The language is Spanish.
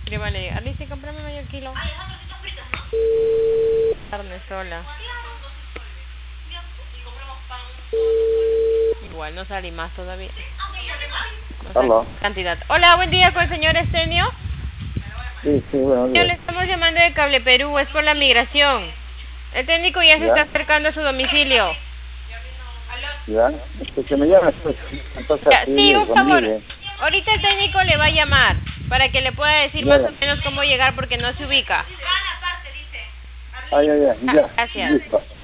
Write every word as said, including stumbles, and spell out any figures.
Vale, Alicia, cómprame medio kilo. Carne sola. Igual no salí más todavía. No Hola. Cantidad. Hola, buen día con el señor Estenio. Sí, sí, buenos Yo días. le estamos llamando de Cable Perú, es por la migración. El técnico ya se ¿Ya? está acercando a su domicilio. ¿Ya? Es que se me llama, pues, entonces Ya, así sí, un con favor. libre. Ahorita el técnico le va a llamar para que le pueda decir Ya, más o menos cómo llegar porque no se ubica. ah, ya, ya, Ah, ya. gracias. Listo.